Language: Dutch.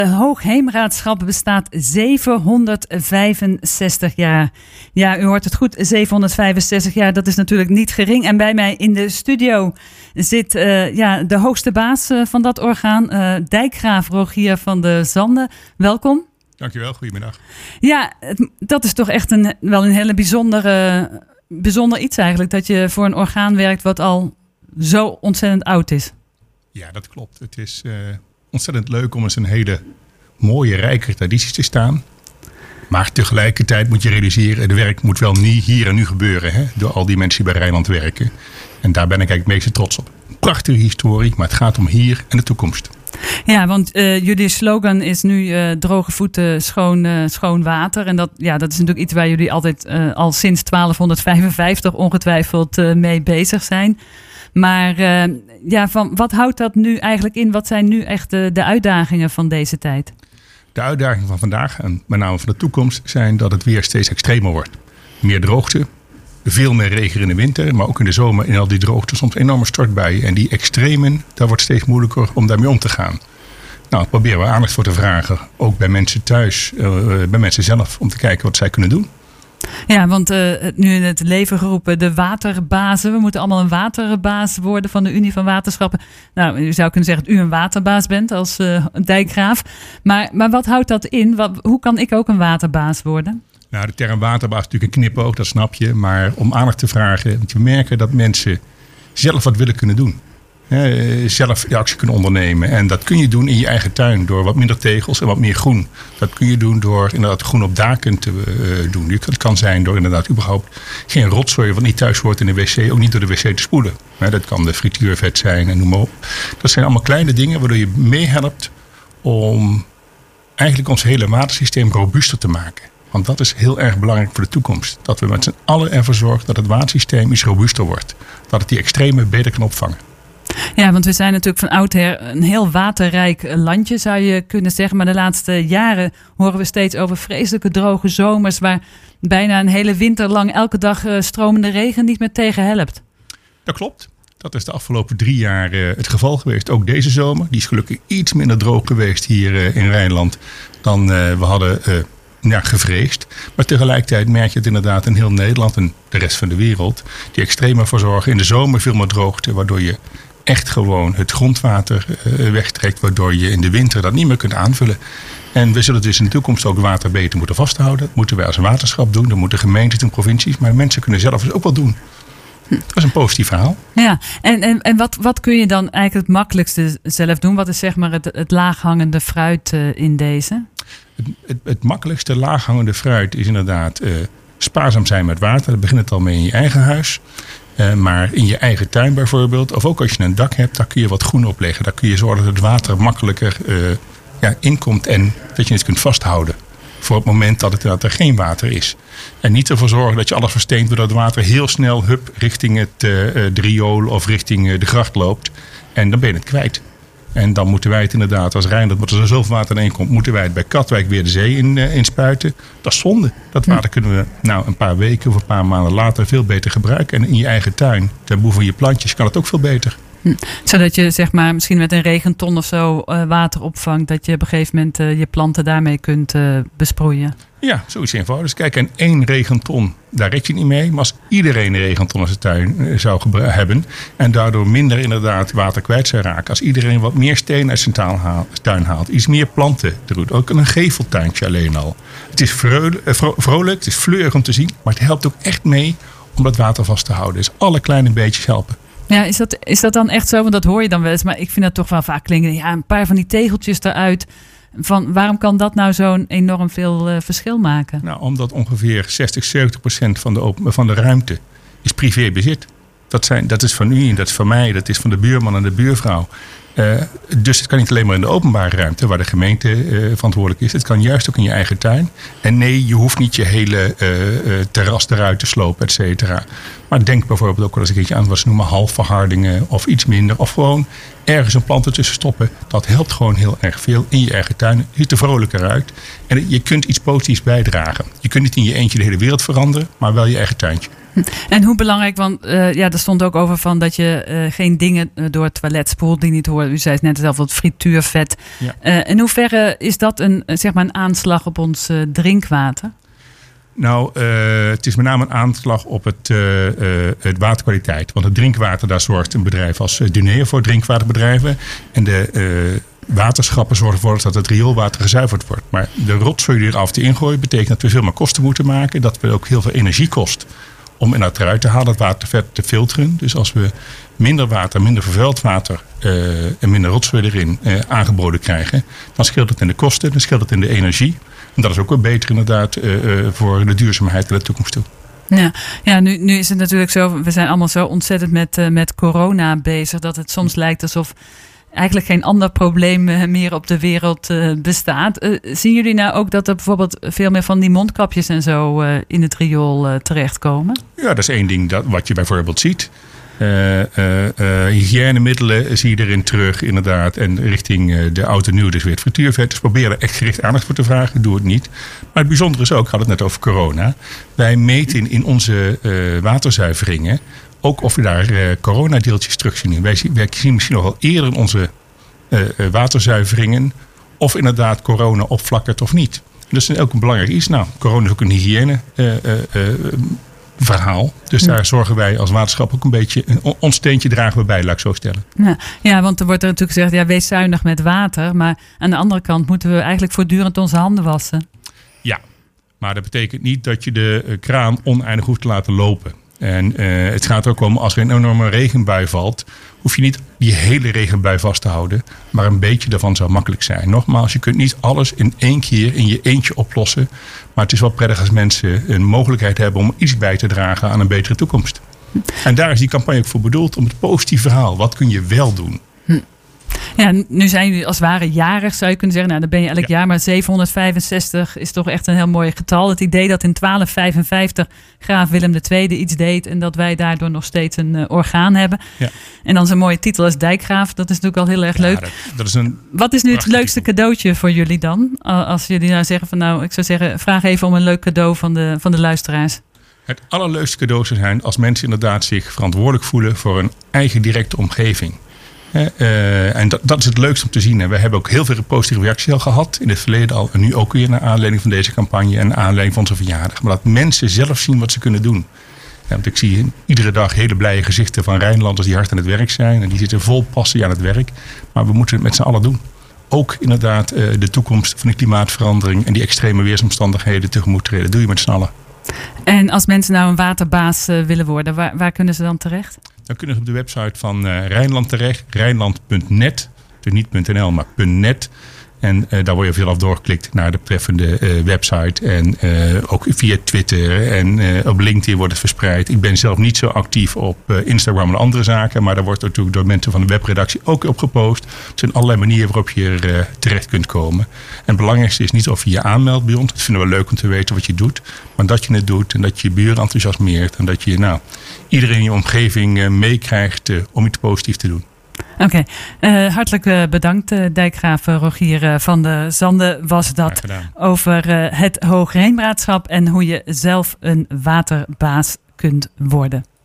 Hoogheemraadschap bestaat 765 jaar. Ja, u hoort het goed, 765 jaar, dat is natuurlijk niet gering. En bij mij in de studio zit de hoogste baas van dat orgaan, dijkgraaf Rogier van de Zanden. Welkom. Dankjewel, goedemiddag. Ja, dat is toch echt wel een hele bijzonder iets eigenlijk, dat je voor een orgaan werkt wat al zo ontzettend oud is. Ja, dat klopt. Het is ontzettend leuk om eens een hele mooie, rijke traditie te staan. Maar tegelijkertijd moet je realiseren, het werk moet wel niet hier en nu gebeuren. Hè? Door al die mensen die bij Rijnland werken. En daar ben ik eigenlijk meest trots op. Prachtige historie, maar het gaat om hier en de toekomst. Ja, want jullie slogan is nu droge voeten, schoon water. En dat is natuurlijk iets waar jullie altijd al sinds 1255 ongetwijfeld mee bezig zijn. Maar wat houdt dat nu eigenlijk in? Wat zijn nu echt de uitdagingen van deze tijd? De uitdagingen van vandaag en met name van de toekomst zijn dat het weer steeds extremer wordt. Meer droogte, veel meer regen in de winter, maar ook in de zomer in al die droogte soms enorme stortbuien. En die extremen, daar wordt steeds moeilijker om daarmee om te gaan. Nou, daar proberen we aandacht voor te vragen, ook bij mensen thuis, bij mensen zelf, om te kijken wat zij kunnen doen. Ja, want nu in het leven geroepen de waterbazen. We moeten allemaal een waterbaas worden van de Unie van Waterschappen. Nou, u zou kunnen zeggen dat u een waterbaas bent als dijkgraaf. Maar wat houdt dat in? Hoe kan ik ook een waterbaas worden? Nou, de term waterbaas is natuurlijk een knipoog, dat snap je. Maar om aandacht te vragen, want we merken dat mensen zelf wat willen kunnen doen. Zelf de actie kunnen ondernemen. En dat kun je doen in je eigen tuin door wat minder tegels en wat meer groen. Dat kun je doen door inderdaad groen op daken te doen. Het kan zijn door inderdaad überhaupt geen rotzooi wat niet thuis hoort in de wc, ook niet door de wc te spoelen. Dat kan de frituurvet zijn en noem maar op. Dat zijn allemaal kleine dingen waardoor je meehelpt om eigenlijk ons hele watersysteem robuuster te maken. Want dat is heel erg belangrijk voor de toekomst. Dat we met z'n allen ervoor zorgen dat het watersysteem iets robuuster wordt. Dat het die extreme beter kan opvangen. Ja, want we zijn natuurlijk van oudsher een heel waterrijk landje, zou je kunnen zeggen. Maar de laatste jaren horen we steeds over vreselijke droge zomers, waar bijna een hele winter lang elke dag stromende regen niet meer tegen helpt. Dat klopt. Dat is de afgelopen 3 jaar het geval geweest. Ook deze zomer. Die is gelukkig iets minder droog geweest hier in Rijnland dan we hadden gevreesd. Maar tegelijkertijd merk je het inderdaad in heel Nederland en de rest van de wereld. Die extreme verzorgen in de zomer veel meer droogte, waardoor je echt gewoon het grondwater wegtrekt, waardoor je in de winter dat niet meer kunt aanvullen. En we zullen dus in de toekomst ook water beter moeten vasthouden. Dat moeten wij als waterschap doen, dat moeten gemeenten doen, provincies, maar mensen kunnen zelf dus ook wel doen. Dat is een positief verhaal. Ja, en wat kun je dan eigenlijk het makkelijkste zelf doen? Wat is zeg maar het laaghangende fruit in deze? Het makkelijkste laaghangende fruit is inderdaad spaarzaam zijn met water. Daar begint het al mee in je eigen huis. Maar in je eigen tuin bijvoorbeeld, of ook als je een dak hebt, daar kun je wat groen opleggen. Daar kun je zorgen dat het water makkelijker inkomt en dat je het kunt vasthouden. Voor het moment dat er geen water is. En niet ervoor zorgen dat je alles versteent doordat het water heel snel richting het riool of richting de gracht loopt. En dan ben je het kwijt. En dan moeten wij het inderdaad, als Rijnland, want er zoveel water in komt, moeten wij het bij Katwijk weer de zee in spuiten. Dat is zonde. Dat water kunnen we een paar weken of een paar maanden later veel beter gebruiken. En in je eigen tuin, ten behoeve van je plantjes, kan het ook veel beter. Zodat je zeg maar misschien met een regenton of zo water opvangt, dat je op een gegeven moment je planten daarmee kunt besproeien. Ja, zoiets eenvoudigs. Kijk, en 1 regenton, daar red je niet mee. Maar als iedereen een regenton in zijn tuin zou hebben en daardoor minder inderdaad water kwijt zou raken. Als iedereen wat meer steen uit zijn tuin haalt, iets meer planten doet. Ook een geveltuintje alleen al. Het is vrolijk, het is fleurig om te zien, maar het helpt ook echt mee om dat water vast te houden. Dus alle kleine beetjes helpen. Ja, is dat dan echt zo? Want dat hoor je dan wel eens. Maar ik vind dat toch wel vaak klinken. Ja, een paar van die tegeltjes eruit. Waarom kan dat nou zo'n enorm veel verschil maken? Nou, omdat ongeveer 60-70% van de ruimte is privébezit. Dat is van u en dat is van mij. Dat is van de buurman en de buurvrouw. Dus het kan niet alleen maar in de openbare ruimte waar de gemeente verantwoordelijk is. Het kan juist ook in je eigen tuin. En nee, je hoeft niet je hele terras eruit te slopen, et cetera. Maar denk bijvoorbeeld ook wel eens een keertje aan wat ze noemen halfverhardingen of iets minder. Of gewoon ergens een plant ertussen stoppen. Dat helpt gewoon heel erg veel in je eigen tuin. Het ziet er vrolijker uit. En je kunt iets positiefs bijdragen. Je kunt niet in je eentje de hele wereld veranderen, maar wel je eigen tuintje. En hoe belangrijk, want er stond ook over van dat je geen dingen door het toilet spoelt die niet horen. U zei het net zelf, dat frituurvet. Ja. In hoeverre is dat een aanslag op ons drinkwater? Nou, het is met name een aanslag op het waterkwaliteit. Want het drinkwater, daar zorgt een bedrijf als Dunea voor, drinkwaterbedrijven. En de waterschappen zorgen ervoor dat het rioolwater gezuiverd wordt. Maar de rotzooi die eraf te ingooien betekent dat we veel meer kosten moeten maken. Dat we ook heel veel energie kost om dat eruit te halen, dat watervet te filteren. Dus als we minder water, minder vervuild water en minder rotzooi erin aangeboden krijgen, dan scheelt het in de kosten, dan scheelt het in de energie. En dat is ook wel beter inderdaad voor de duurzaamheid in de toekomst toe. Ja, nu is het natuurlijk zo, we zijn allemaal zo ontzettend met corona bezig, dat het soms lijkt alsof eigenlijk geen ander probleem meer op de wereld bestaat. Zien jullie nou ook dat er bijvoorbeeld veel meer van die mondkapjes en zo in het riool terechtkomen? Ja, dat is één ding wat je bijvoorbeeld ziet. Hygiënemiddelen zie je erin terug, inderdaad. En richting de oud en nieuw, dus weer het frituurvet. Dus probeer er echt gericht aandacht voor te vragen. Doe het niet. Maar het bijzondere is ook, ik had het net over corona. Wij meten in onze waterzuiveringen ook of we daar coronadeeltjes terug zien. Wij zien misschien nog wel eerder in onze waterzuiveringen of inderdaad corona opflakkert of niet. Dat is ook een belangrijk iets. Nou, corona is ook een hygiëne verhaal. Dus daar zorgen wij als waterschap ook een beetje, ons steentje dragen we bij, laat ik zo stellen. Ja, want er wordt er natuurlijk gezegd, wees zuinig met water. Maar aan de andere kant moeten we eigenlijk voortdurend onze handen wassen. Ja, maar dat betekent niet dat je de kraan oneindig hoeft te laten lopen. En het gaat ook om, als er een enorme regenbui valt, hoef je niet die hele regenbui vast te houden. Maar een beetje daarvan zou makkelijk zijn. Nogmaals, je kunt niet alles in één keer in je eentje oplossen. Maar het is wel prettig als mensen een mogelijkheid hebben om iets bij te dragen aan een betere toekomst. En daar is die campagne ook voor bedoeld, om het positieve verhaal. Wat kun je wel doen? Ja, nu zijn jullie als het ware jarig, zou je kunnen zeggen. Nou, dan ben je elk jaar, maar 765 is toch echt een heel mooi getal. Het idee dat in 1255 graaf Willem II iets deed en dat wij daardoor nog steeds een orgaan hebben. Ja. En dan zo'n mooie titel als dijkgraaf, dat is natuurlijk al heel erg leuk. Dat is Wat is nu het leukste cadeautje voor jullie dan? Als jullie nou zeggen van ik zou zeggen, vraag even om een leuk cadeau van de luisteraars. Het allerleukste cadeau zou zijn als mensen inderdaad zich verantwoordelijk voelen voor hun eigen directe omgeving. En dat is het leukste om te zien. En we hebben ook heel veel positieve reacties al gehad. In het verleden al. En nu ook weer naar aanleiding van deze campagne. En naar aanleiding van onze verjaardag. Maar dat mensen zelf zien wat ze kunnen doen. Ja, want ik zie iedere dag hele blije gezichten van Rijnlanders die hard aan het werk zijn. En die zitten vol passie aan het werk. Maar we moeten het met z'n allen doen. Ook inderdaad de toekomst van de klimaatverandering. En die extreme weersomstandigheden tegemoet treden. Dat doe je met z'n allen. En als mensen nou een waterbaas willen worden. Waar kunnen ze dan terecht? Dan kunnen ze op de website van Rijnland terecht. Rijnland.net. Dus niet .nl, maar .net. En daar word je vanaf doorgeklikt naar de betreffende website. En ook via Twitter en op LinkedIn wordt het verspreid. Ik ben zelf niet zo actief op Instagram en andere zaken. Maar daar wordt natuurlijk door mensen van de webredactie ook op gepost. Er zijn allerlei manieren waarop je er terecht kunt komen. En het belangrijkste is niet of je je aanmeldt bij ons. Dat vinden we leuk om te weten wat je doet. Maar dat je het doet en dat je je buren enthousiasmeert. En dat je iedereen in je omgeving meekrijgt om iets positiefs te doen. Oké, hartelijk bedankt dijkgraaf Rogier van der Zanden was dat over het Hoogheemraadschap en hoe je zelf een waterbaas kunt worden.